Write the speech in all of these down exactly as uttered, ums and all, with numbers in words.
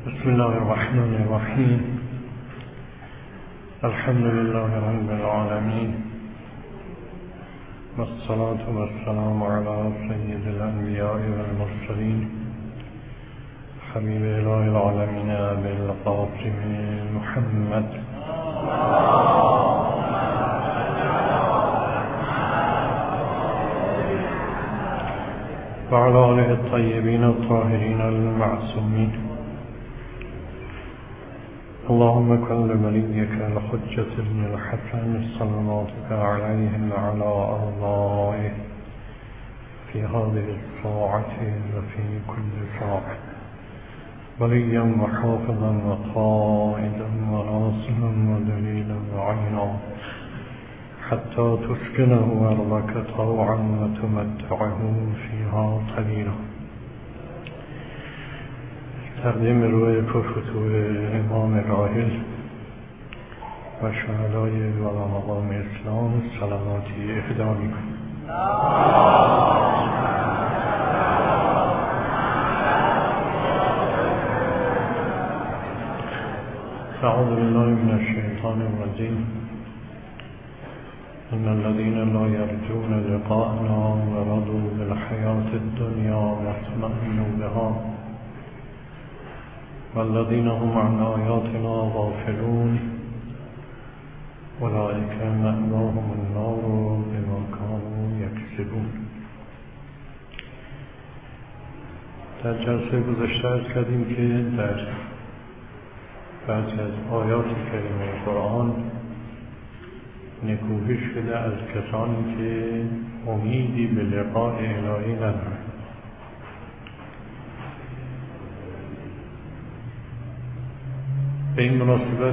بسم الله الرحمن الرحیم. الحمد لله رب العالمین والصلاة والسلام علی سید الانبیاء والمرسلین حبیب اله العالمین ابی القاسم محمد و علی آله الطیبین الطاهرین المعصومین. اللهم كن لوليك الحجة بن الحسن صلواتك عليه وعلى آبائه في هذه الساعة وفي كل ساعة وليا وحافظا وقائدا وناصرا ودليلا وعينا حتى تسكنه أرضك طوعا وتمتعه فيها قليلا. تقدیم روی پرفتوح امام راحل و شهدای والا مقام اسلام صلواتی اهدا می‌کنم. اعوذ بالله من الشیطان الرجیم. ان الذين لا يرجون لقاءنا ورضوا بالحياة الدنيا واطمأنوا بها والذين هم عن آياتنا غافلون أولئك مأواهم النار بما كانوا يكسبون. در جلسه گذشته عرض کردیم که در بعضی از آیات کریمه قرآن نکوهش شده از کسانی که امیدی به لقاء الهی ندارند. به این مناسبت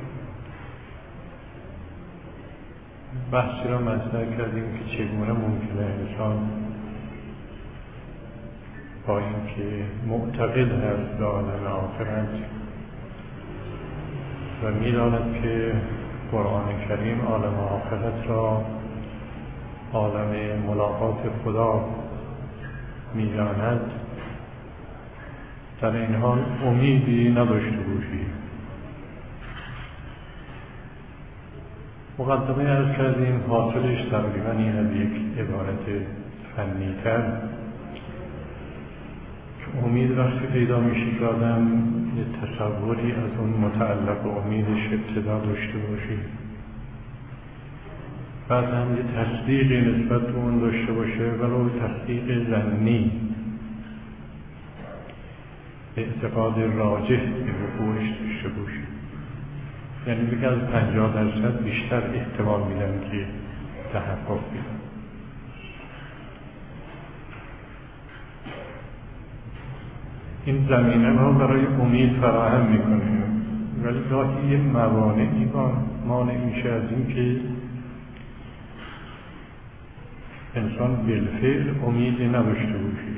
بحثی را مطرح کردیم که چگونه ممکنه انسان با اینکه معتقد هست به عالم آخرت و می‌داند که قرآن کریم عالم آخرت را عالم ملاقات خدا می‌داند، در این حال امیدی نداشته باشید. مقدمه عرض کردیم حاصلش تقریبا این از یک عبارت فنی تر که امید وقتی پیدا میشه که آدم یه تصوری از اون متعلق به امیدش ابتدا داشته باشه، بعد هم یه تصدیقی نسبت به اون داشته باشه، ولو تصدیق ظنی، اعتقاد راجح به وقوعش داشته باشه. یعنی بگه از پنجاه درصد بیشتر احتمال میدن که تحقق بیدن. این زمینه ها برای امید فراهم میکنه، ولی گاهی یه موانعی مانع میشه از این که انسان بالفعل امیدی نداشته باشه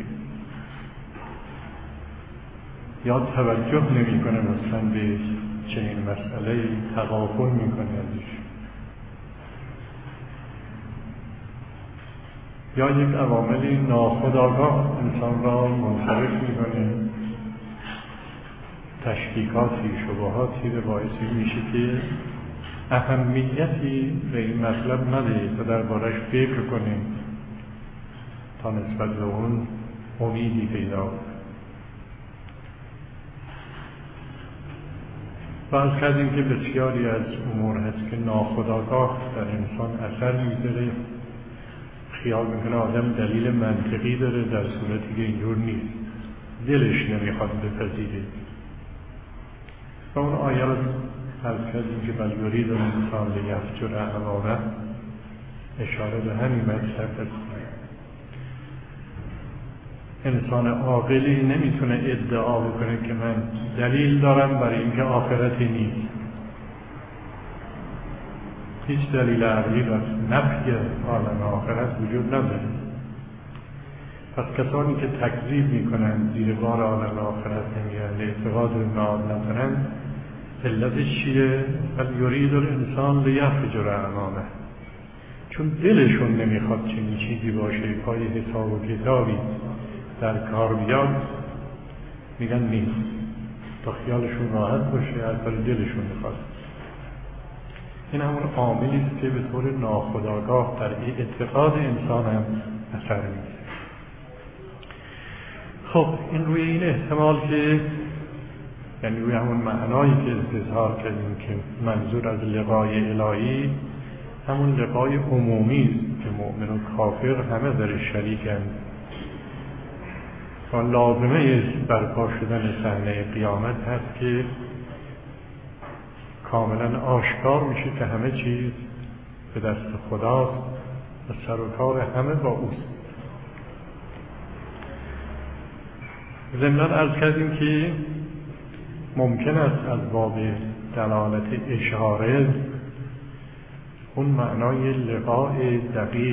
یا توجه نمیکنه مثلا به چنین مسئله تغافل میکنه ازش، یا یک عواملی ناخودآگاه انسان را منصرف میکنه، تشکیکاتی، شبهاتی به باعثی میشه که اهمیتی به این مطلب نده تا دربارش فکر کنیم تا نسبت به اون امیدی پیدا کنیم. فرض کردیم که بسیاری از امور هست که ناخودآگاه در انسان اثر میذاره، خیال میکنه آدم دلیل منطقی داره، در صورتی که اینجور نیست، دلش نمیخواد بپذیره. و اون آیه رو فرض کردیم که بل یرید الانسان لیفجر امامه اشاره به همین مطلب است. انسان عاقلی نمیتونه ادعا بکنه که من دلیل دارم برای اینکه آخرتی نیست. هیچ دلیل عقلی در نفی عالم آخرت وجود نداره. پس کسانی که تکذیب میکنن، زیر بار عالم آخرت نمیان، اعتقاد به معاد ندارن، علتش چیه؟ بل یرید الانسان لیفجر امامه، چون دلشون نمیخواد چنین چیزی باشه، پای حساب و کتابی در کار بیاد، میگن نیست. تا خیالشون راحت باشه، از کار دلشون میخواد. این همون عاملی است که به طور ناخودآگاه در اعتقاد انسان هم اثر می‌گذاره. خب این روی این احتمال که یعنی روی همون معنایی که استظهار کردیم که منظور از لقای الهی همون لقای عمومی است که مؤمن و کافر همه در شریکند و لازمه برپا شدن صحنه قیامت هست که کاملا آشکار میشه که همه چیز به دست خداست و سر و کار همه با اوست. ضمناً عرض کردیم که ممکن است از باب دلالت اشاره اون معنای لقاء دقیق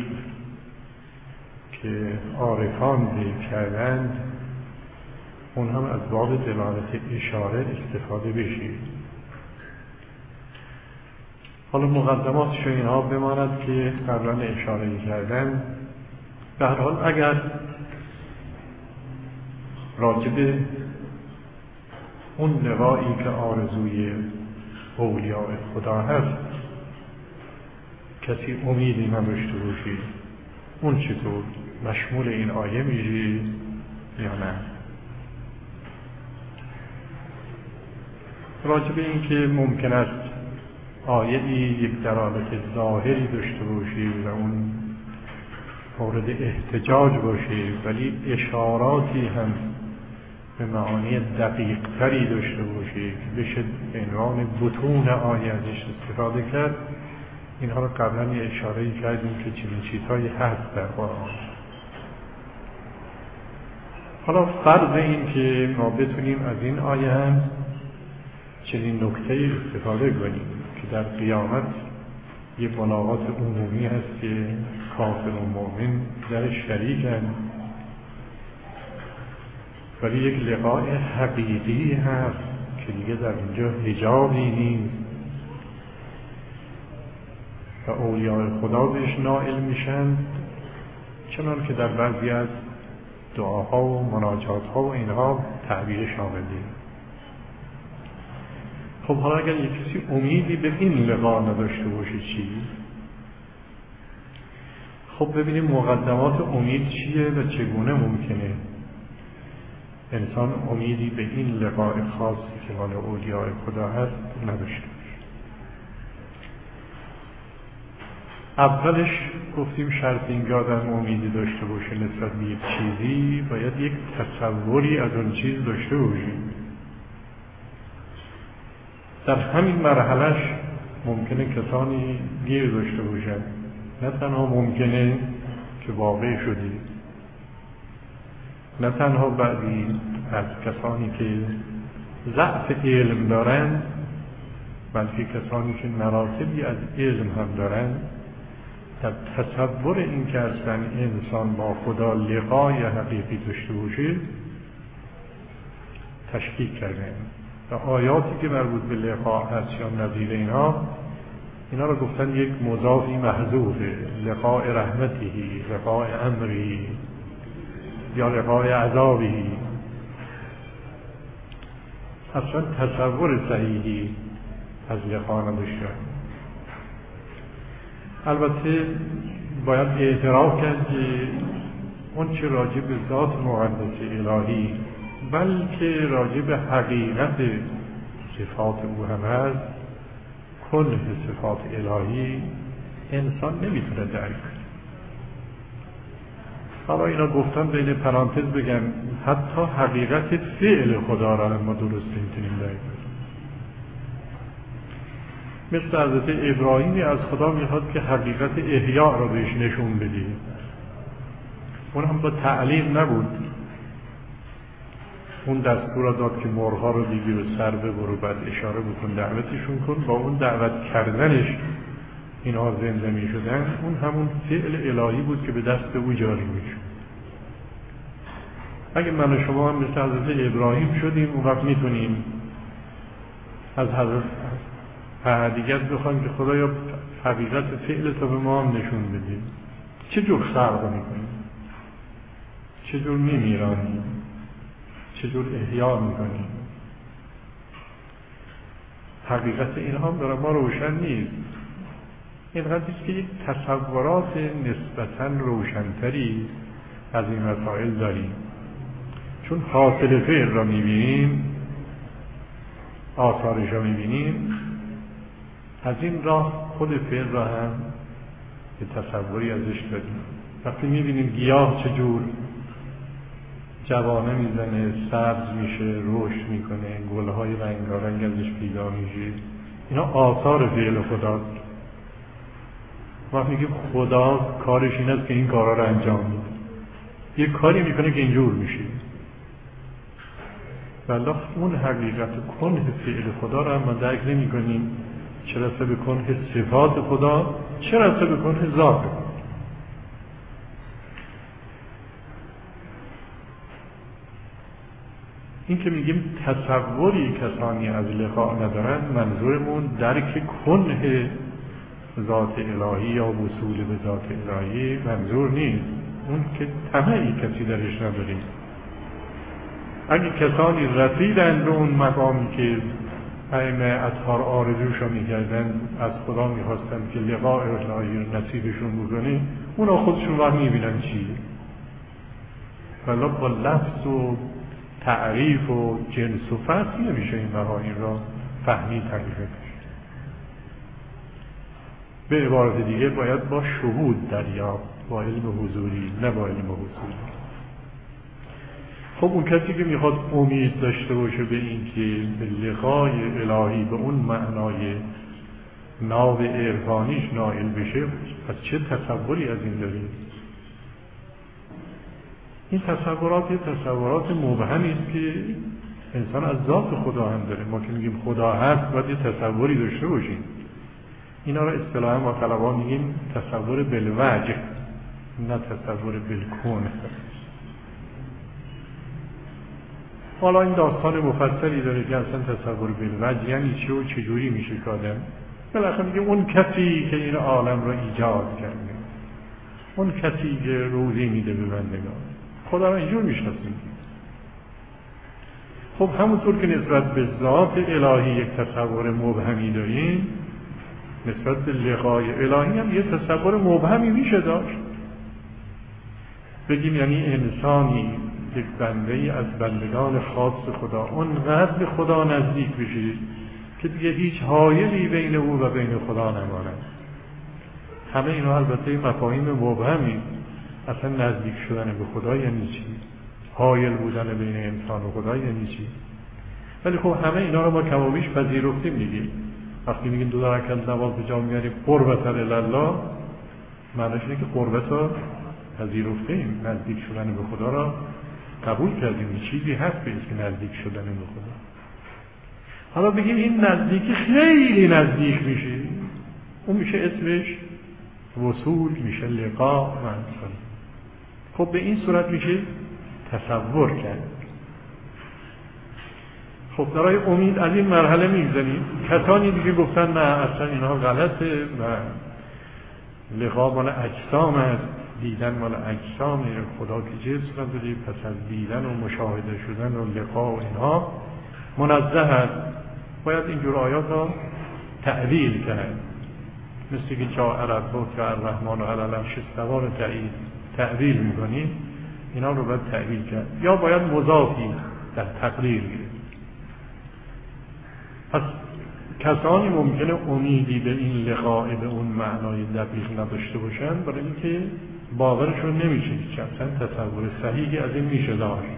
که عارفان ذکر کردند اون هم از باب دلالت اشاره استفاده بشه. حالا مقدماتش اینها بماند که قبلا اشاره کردن. به هر حال اگر راجب اون لقایی که آرزوی اولیاء خدا هست کسی امیدی نداشته باشی، اون چطور مشمول این آیه میشه یا نه؟ راجب این که ممکن است آیه‌ای یک دلالت ظاهری داشته باشی و اون مورد احتجاج باشه ولی اشاراتی هم به معانی دقیق تری داشته باشه که بشه به عنوان بطون آیه ازش استفاده کرد. اینها رو قبلا یه اشاره‌ای کردیم که چنین چیزهایی هست در قرآن. حالا فرض این که ما بتونیم از این آیه هم چنین نکته‌ای استفاده کنیم که در قیامت یه ملاقات عمومی هست که کافر و مؤمن در شریکن ولی یک لقاء حقیقی هست که دیگه در اینجا حجابی نیست و اولیاء خدا بهش نائل میشن، چنان که در بعضی از دعاها و مناجاتها و اینها تعبیرش آمده. خب حالا اگر یک کسی امیدی به این لقا نداشته باشه چی؟ خب ببینیم مقدمات امید چیه و چگونه ممکنه انسان امیدی به این لقاء خاصی که مال اولیاء خدا هست نداشته باشه. اولش گفتیم شرط این آدم امیدی داشته باشه نسبت به یک چیزی باید یک تصوری از اون چیز داشته باشه. در همین مرحلهش ممکنه کسانی گیر داشته باشن، نه تنها ممکنه که واقع شدی، نه تنها بعضی از کسانی که ضعف علم دارن بلکه کسانی که مراتبی از علم هم دارن در تصور این که اصلا انسان با خدا لقای حقیقی داشته باشه تشکیک کردن و آیاتی که مربوط به لقا هست یا نظیر اینها اینا رو گفتن یک مضافی محذوفه، لقاء رحمتی، لقاء امری یا لقاء عذابی. اصلا تصور صحیحی از لقا نداشتن. البته باید اعتراف کرد که اون چه راجع به ذات مقدس الهی بلکه راجع به حقیقت صفات او هم هست، کل صفات الهی انسان نمیتونه درک کنه. حالا اینا گفتن بین پرانتز بگم حتی حقیقت فعل خدا را ما درست نمیتونیم درک کنیم. مثل حضرت ابراهیمی از خدا میخواد که حقیقت احیا را بهش نشون بدی، اون هم با تعلیم نبود، اون دستور را داد که مرغ‌ها رو بگیر و سر ببر بعد اشاره بکن دعوتشون کن. با اون دعوت کردنش اینها زنده می شدن. اون همون فعل الهی بود که به دست او جاری می شد. اگه من و شما هم مثل حضرت ابراهیم شدیم اون وقت میتونیم از حضرت احدیت بخوایم که خدایا حقیقت فعل تو به ما هم نشون بدیم. چه جور خلق میکنیم، چه جور میمیرانیم، چه جور احیا میکنیم. حقیقت اینها هم برای ما روشن نیست. این قضیه که یک تصورات نسبتاً روشنتری از این مسائل داریم، چون حاصل فعل را میبینیم، آثارش را میبینیم، از این راه خود فعل را هم یه تصوری ازش داریم. وقتی میبینیم گیاه چجور جوانه میزنه، سبز میشه، رشد میکنه، گلهای رنگارنگ ازش پیدا میشه، اینا آثار فعل خداست. وقتی میگیم خدا کارش این است که این کارا رو انجام میده، یه کاری میکنه که اینجور میشه. والله اون حقیقت کنه فعل خدا رو هم ما درک نمی کنیم، چه رسه به کنه صفات خدا، چه رسه به کنه ذات خدا. این که میگیم تصوری کسانی از لقاء ندارن، منظورمون درک کنه ذات الهی یا وصول به ذات الهی منظور نیست، اون که طمعی کسی درش نداریم. اگه کسانی رسیدن به اون مقامی که ائمه اطهار آرزوشو میکردن، از خدا میخواستن که لقاء الهی رو نصیبشون بکنه، اونا خودشون وقت میبینن چیه. ولی با لفظ و تعریف و جنس و فصل نمیشه این معانی را فهمید حقیقتش. به عبارت دیگه باید با شهود دریافت، با علم حضوری، نه با علم حضوری. خب اون کسی که میخواد امید داشته باشه به این که به لقای الهی به اون معنای ناو عرفانیش نائل بشه، از چه تصوری از این داریم؟ این تصورات یه تصورات مبهمی است که انسان از ذات خدا هم داره. ما که میگیم خدا هست باید یه تصوری داشته باشیم. اینا را اصطلاحا ما طلبا میگیم تصور بالوجه، نه تصور بالکون. حالا این داستان مفصلی داره که اصلا تصور بالوجه یعنی چی و چجوری میشه که آدم بالاخره میگه اون کسی که این عالم را ایجاد کرده، اون کسی که روزی میده به بندگان، خدا را اینجور میشناسیم. خب همونطور که نسبت به ذات الهی یک تصور مبهمی داریم، نسبت به لقای الهی هم یه تصور مبهمی میشه داشت. بگیم یعنی انسانی یک بنده ای از بندگان خاص خدا اونقدر به خدا نزدیک بشه که دیگه هیچ حایلی بین او و بین خدا نماند. همه اینا البته مفاهیم مبهمی. اصلا نزدیک شدن به خدا یعنی چی؟ حایل بودن بین انسان و خدا یعنی چی؟ ولی خب همه اینا رو ما کمابیش پذیرفتیم دیگه. وقتی میگیم دو رکعت نماز به جا میاریم قربت الله، معنیش اینه که قربت رو پذیرفتیم، نزدیک شدن به خدا را قبول کردیم. چیزی هست به اسم نزدیک شدن به خدا. حالا بگیم این نزدیکی خیلی نزدیک میشه، اون میشه اسمش وصول، میشه لقا و انسان. خب به این صورت میشه تصور کرد. خب برای امید از این مرحله میگذاریم. کسانی دیگه گفتن نه اصلا اینها غلطه و لقا مال اجسام است، دیدن مال اجسام، خدا که جسم نداره، پس از دیدن و مشاهده شدن و لقا و اینها منزه است. باید اینجور آیات را تعویل کرد، مثل که جا ربک که الرحمن و علی العرش استوی رو تعویل میکنیم، اینا رو باید تعویل کرد یا باید مضافی در تقریر گرفت. پس کسانی ممکنه امیدی به این لقاء به اون معنای دقیق نداشته باشن، برای اینکه باورشون نمیشه که اصلا تصور صحیحی از این میشه داشت.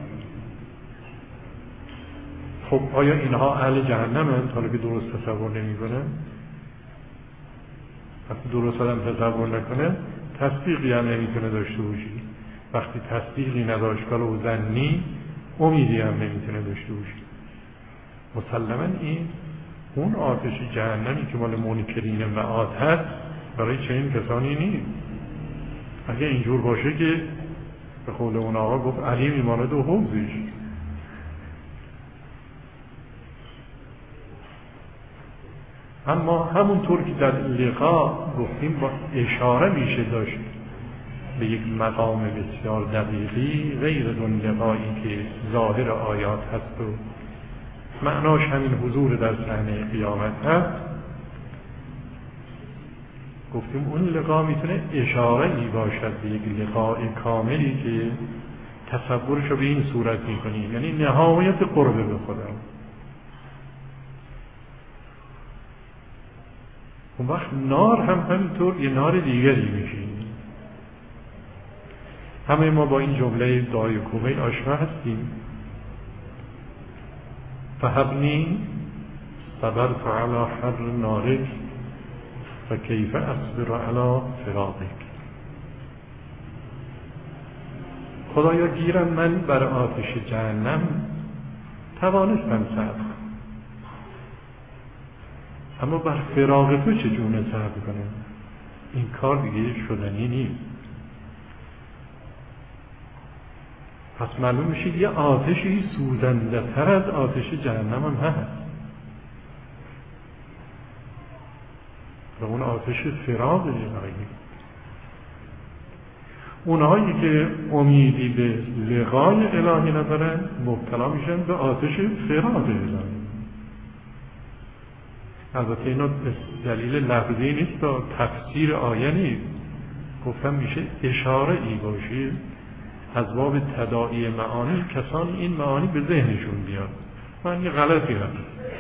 خب آیا اینها اهل جهنم هستند حالا که درست تصور نمیکنن؟ وقتی درست آدم تصور نکنه تصدیقی هم نمیتونه داشته باشی. وقتی تصدیقی نداشت ولو ظنی، امیدی هم نمیتونه داشته باشی. مسلماً این اون آتش جهنمی که مال منکرین معاد هست برای چنین کسانی نیست. اگه اینجور باشه که به قول اون آقا گفت علیم مانند و حوزش. اما همونطور که در لقا گفتیم با اشاره میشه داشت به یک مقام بسیار دقیقی غیر اون لقایی که ظاهر آیات هست و معناش همین حضور در صحنه قیامت هست. گفتیم اون لقا میتونه اشاره ای باشد به یک لقاء کاملی که تصورشو به این صورت میکنیم، یعنی نهایت قرب به خدا. اون وقت نار هم همینطور یه نار دیگری میشیم. همه ما با این جمله دعای کومیل آشنا هستیم. فهبنی صبرت علی حر نارک و کیف اصبر علی فراقک. خدایا گیرم من بر آتش جهنم توانستم صبر، اما بر فراق تو چگونه صبر کنم؟ این کار دیگه شدنی نیست. پس معلوم میشه یه آتشی سوزنده تر از آتش جهنم هم هست و اون آتش فراق الهی. اونهایی که امیدی به لقای الهی ندارن مبتلا میشن به آتش فراق الهی. البته اینا دلیل لفظی نیست و تفسیر آیه نیست، گفتم میشه اشاره ای باشه از باب تداعی معانی کسان این معانی به ذهنشون بیاد. من یه غلطی هست.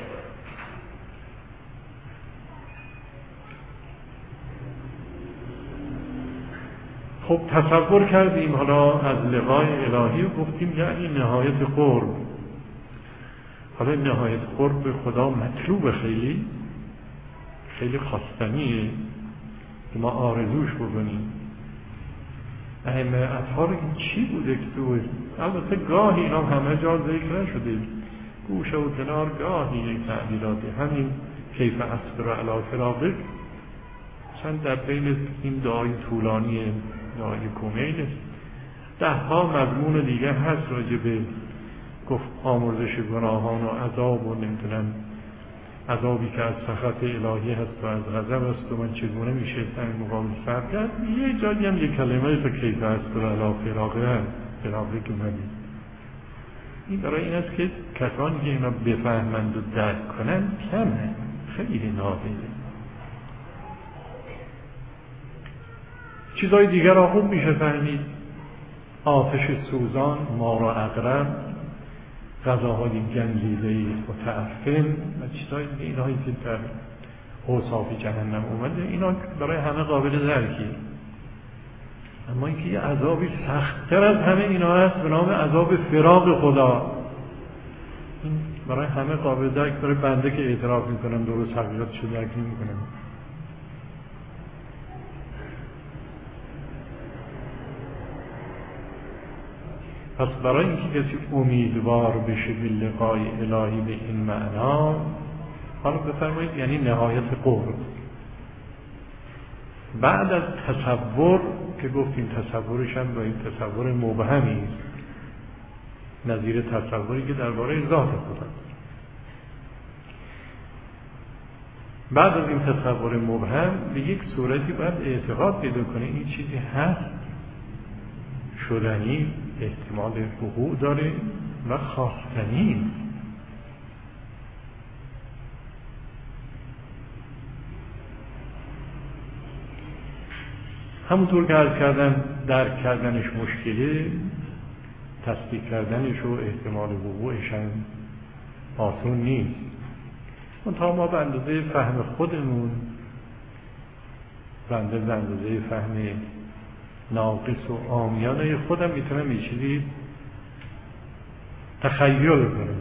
خب تصور کردیم حالا از لقای الهی و گفتیم یعنی نهایت قرب. حالا نهایت قرب به خدا مطلوب خیلی خیلی خواستنیه که ما آرزوش بکنیم. ائمه اطهار این چی بوده که تو البته گاهی اینا همه جا ذکر نشده، گوشه و کنار گاهی یک تعبیراتی همین کیف اصبر علی فراقک چند در بین این دعای طولانی دعای کومیل ده ها مضمون دیگر هست راجع به گفت آمرزش گناهان و عذاب و نمیدونم عذابی که از سخط الهی هست و از غضب است و من چگونه میشه این مقابل صبر کرد. یه جایی هم یه کلمه تا کیف اصبر علی فراقک فراقک اومده. این برای این است که کسانی که اینا بفهمند و درک کنند کمه، خیلی نادره. چیزهای دیگر را خوب میشه فهمید. آتش سوزان، مار و عقرب، غذاهای گندیده متعفن و چیزهای دیگه، اینهایی که در اوصاف جهنم اومده، اینا برای همه قابل درکیه. اما اینکه یه عذابی سخت‌تر از همه اینا هست به نام عذاب فراق خدا، این برای همه قابل درک. برای بنده که اعتراف میکنم درست حقیقتشو درک نمیکنم. پس برای اینکه کسی امیدوار بشه به لقای الهی به این معنا، حالا بفرمایید یعنی نهایت قرب. بعد از تصور که گفتیم تصورش هم با این تصور مبهمی است، نظیر تصوری که درباره ذات خدا. بعد از این تصور مبهم به یک صورتی باید اعتقاد پیدا کنه این چیزی هست، شدنی، احتمال وقوع داره و خواستنی. همونطور که عرض کردم درک کردنش مشکله، تصدیق کردنش و احتمال وقوعش هم آسون نیست. منتها ما به اندازه فهم خودمون، بنده به اندازه فهم ناقص و عامیانه خودم میتونم یه چیزی تخیل کنم.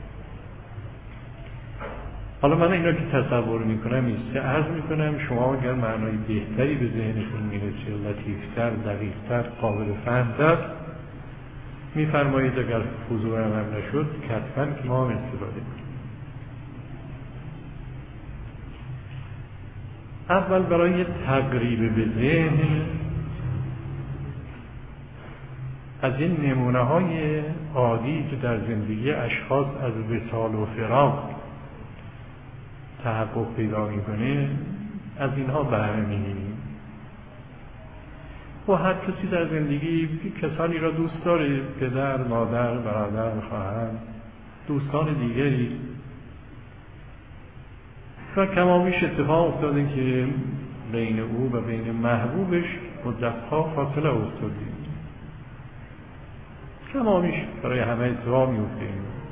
حالا من اینا که تصور میکنم ایسته عرض میکنم، شما اگر معنای بهتری به ذهنتون میرسه، لطیفتر، دقیقتر، قابل فهمتر میفرمایید. اگر حضورم هم نشد کتفاً که ما هم استفاده کنیم. اول برای تقریب به ذهن از این نمونه های عادی که در زندگی اشخاص از وصال و فراق تحقق پیدا میکنه از اینها بهره میگیریم. و هر کسی در زندگی کسانی را دوست داره، پدر، مادر، برادر، خواهر، دوستان دیگری و کمابیش اتفاق افتاده که بین او و بین محبوبش مدت‌ها فاصله افتاده. کمابیش برای همه اتفاق میفته.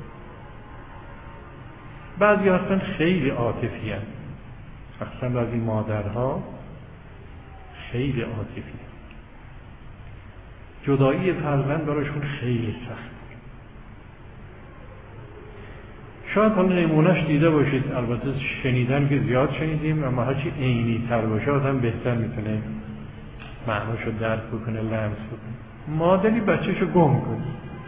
بعضی هستن خیلی عاطفی هستن، اصلا بعضی مادرها خیلی عاطفی هستن. جدایی فرزند برایشون خیلی سخت. شاید حالا نمونهش دیده باشید، البته شنیدن که زیاد شنیدیم، اما هرچی عینی تر باشه آدم بهتر میتونه معناشو درک بکنه، لمس بکنه. مادری بچهشو گم کنه.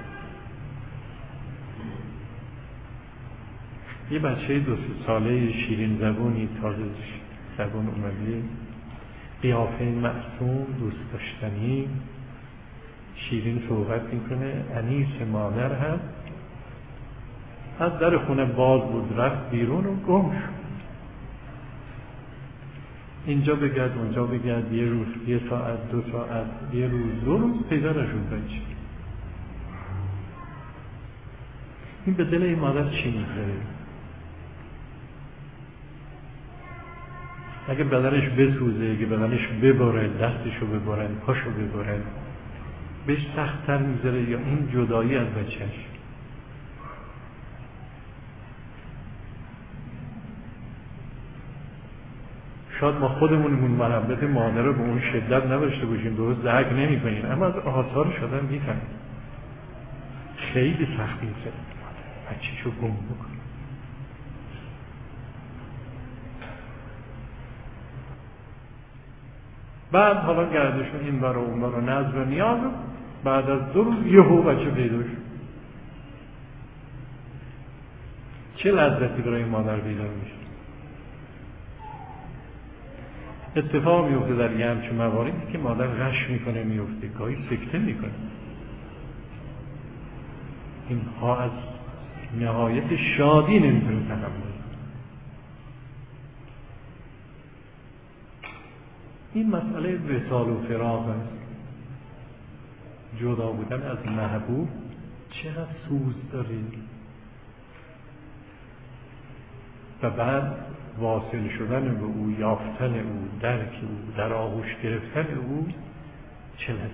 یه بچه دو سه ساله شیرین زبونی، تازه زبون اومده، قیافه معصوم، دوست داشتنی، شیرین صحبت میکنه، انیس مادر هست. از در خونه باز بود، رفت بیرون و گم شد. اینجا بگرد اونجا بگرد، یه روز، یه ساعت، دو ساعت، یه روز، دو روز پیدا نشد بچه. این به دل این مادر چی میذاره؟ اگه بدنش بسوزه، اگه بدنش ببره، دستشو ببرن، پاشو ببرن، بهش سخت‌تر میذاره یا این جدایی از بچهش؟ شاید ما خودمونمون محبت مادر رو به اون شدت نداشته باشیم، درست درک نمی کنیم، اما از آثارش آدم میفهمه خیلی سختی میذاره بچه‌شو گم بکنه. بعد حالا گردشون این بر و اون بر و نظر و نیاز، بعد از دو روز یهو بچه پیدا شد. چه لذتی برای مادر پیدا میشه؟ اتفاق میفته در یه همچون مواردی که مادر غش میکنه، میفته، گاهی سکته میکنه. اینها از نهایت شادی نمیتونه تحمل. این مسئله وصال و فراق است. جدا بودن از محبوب چقدر سوز داره و بعد واصل شدن به او، یافتن او، درک او، در آغوش گرفتن او چه لذتی.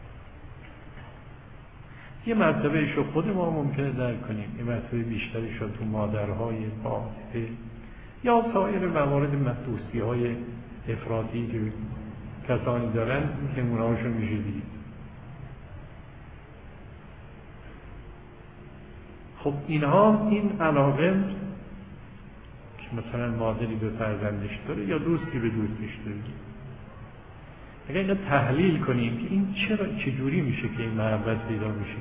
یه مرتبه ایشو خود ما ممکنه درک کنیم، یه مرتبه بیشتری شد تو مادرهای باطفه یا سایر موارد مخصوصی های افراطی که کسانی دارن که اونهاشون میشه دید. خب اینها این علاقه که مثلا مادری به فرزندش داره یا دوستی به دوستش داره، اگر اینا تحلیل کنیم که این چرا چجوری میشه که این محبت پیدا میشه،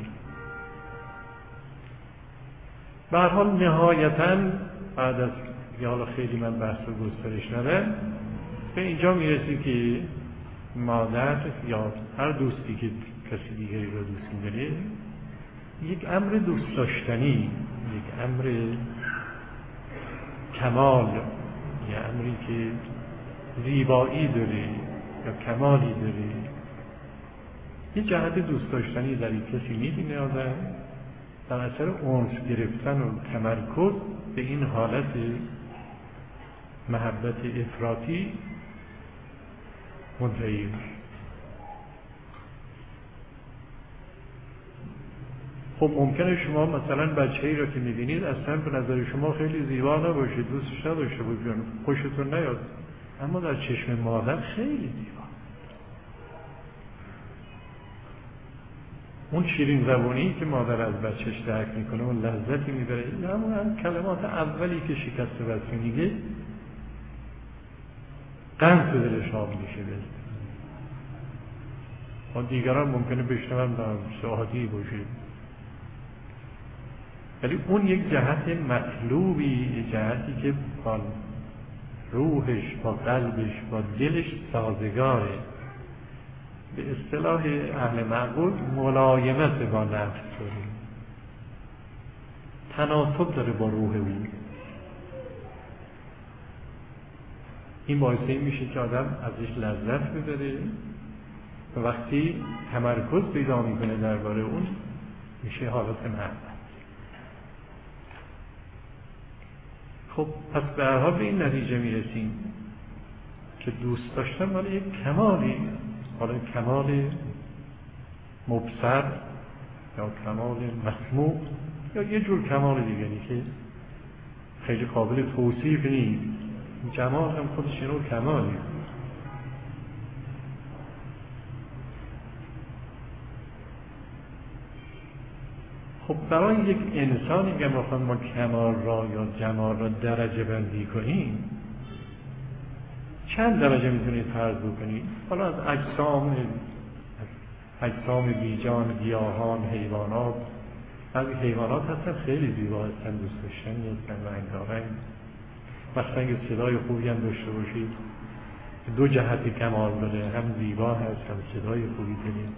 به هر حال نهایتاً بعد از یا حالا خیلی من بحث و گسترش ندارم، به اینجا میرسیم که مادر یا هر دوستی که کسی دیگری رو دوست می‌داره یک امر دوست داشتنی، یک امر کمال، یک امری که زیبایی داره یا کمالی داره، یک جهت دوست داشتنی در این کسی می‌بینه آدم در اثر اونس گرفتن و تمرکز به این حالت محبت افراطی منتهی میشه. خب ممکنه شما مثلا بچه‌ای را که می‌بینید اصلا به نظر شما خیلی زیبا نباشه، دوستش نداشته باشید، خوشتون نیاد، اما در چشم مادر خیلی زیبا. اون شیرین زبونی که مادر از بچهش درک میکنه، اون لذتی میبره، همون کلمات اولی که شکست بچه میگه قند تو دلش آب میشه. و دیگران ممکنه بشنون در عادی باشه، ولی اون یک جهت مطلوبی، یک جهتی که با روحش، با قلبش، با دلش سازگاره. به اصطلاح اهل معقول ملایمت با نفس داره، تناسب داره با روح او. این باعث این میشه که آدم ازش لذت ببره و وقتی تمرکز پیدا میکنه درباره اون میشه حالت محبت. خب پس به هر حال به این نتیجه میرسیم که دوست داشتن مال یک کمالی، حالا کمال مبصر یا کمال مسموع یا یه جور کمال دیگری که خیلی قابل توصیف نیست. جمال هم خودش یه نوع کمالی. خب برای یک انسانی که مثلا ما کمال را یا جمال را درجه بندی کنیم، چند درجه میتونید فرض بکنید؟ حالا از اجسام اجسام بیجان، گیاهان، حیوانات. بعضی حیوانات هستن خیلی زیبا هستن، دوست داشتنی هستن، رنگارنگ. مثلا اگه صدای خوبی هم داشته باشید دو جهت کمال داره، هم زیبا هست هم صدای خوبی داره.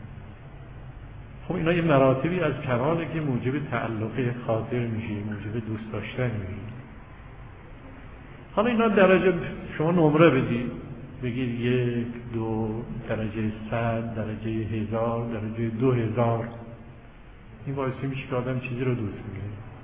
خب اینا یه مراتبی از کماله که موجب تعلق خاطر میشه، موجب دوست داشتن میشه. حالا اینا درجه شما نمره بدید، بگید یک، دو، درجه صد، درجه هزار، درجه دو هزار. این باعث میشه که آدم چیزی رو دوست میگیره.